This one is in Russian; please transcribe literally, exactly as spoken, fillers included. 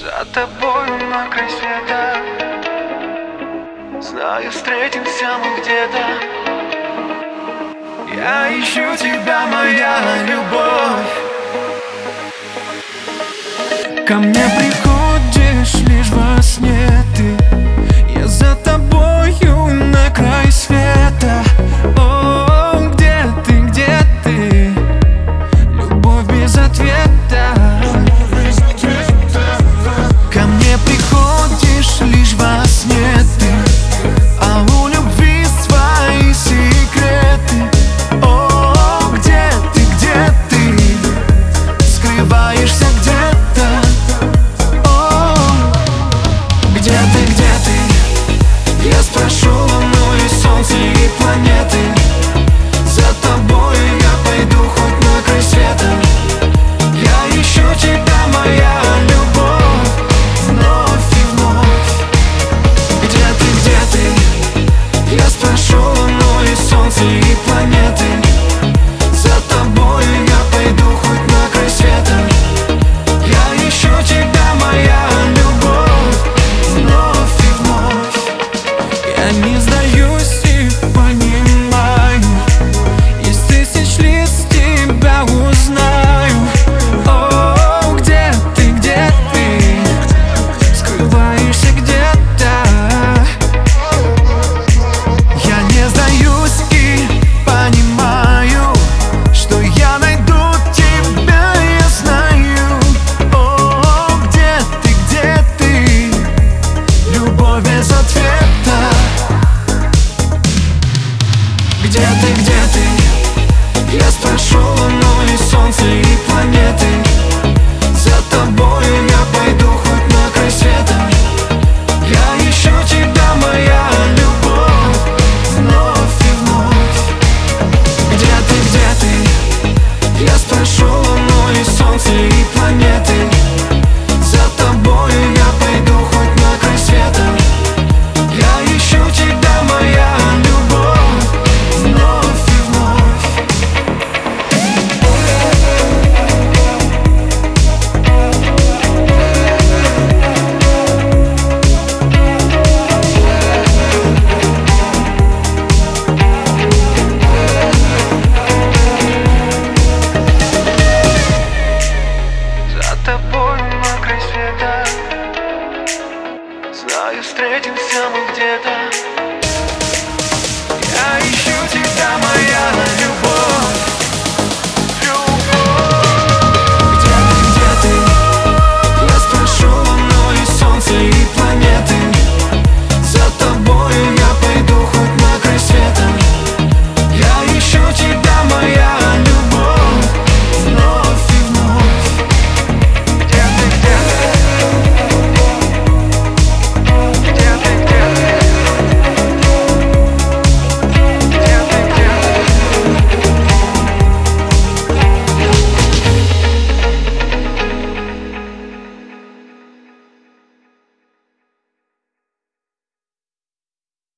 За тобой на край света. Знаю, встретимся мы где-то. Я ищу тебя, моя любовь. Ко мне приходишь лишь во сне ты. Я за тобою на край света. О, где ты, где ты? Любовь без ответа. Ко мне приходишь лишь во сне ты, а у любви свои секреты. О, где ты, где ты? Скрываешься где-то. О, где ты, где ты? Я спрошу луну и солнце и планеты. За тобой я пойду хоть на край света. Я ищу тебя, моя любовь, вновь и вновь. Где ты, где ты? Я спрошу луну и солнце и планеты. За тобой я пойду хоть на край света. Я ищу тебя, моя любовь, вновь и вновь. Я не сдаюсь и понимаю, из тысяч лиц тебя узнаю. О, где ты, где ты? Скрываешься где-то. Я не сдаюсь и понимаю, что я найду тебя, я знаю. О, где ты, где ты? Любовь без ответа. Где ты, где ты? Я спрошу луну и солнце и планеты. За тобою я пойду хоть на край света. Я ищу тебя, моя любовь, вновь и вновь. Где ты, где ты? Я спрошу луну и солнце и планеты. За тобою я пойду хоть на край света. Я ищу тебя, моя любовь, вновь и вновь. За тобой на край света. Знаю, встретимся мы где-то.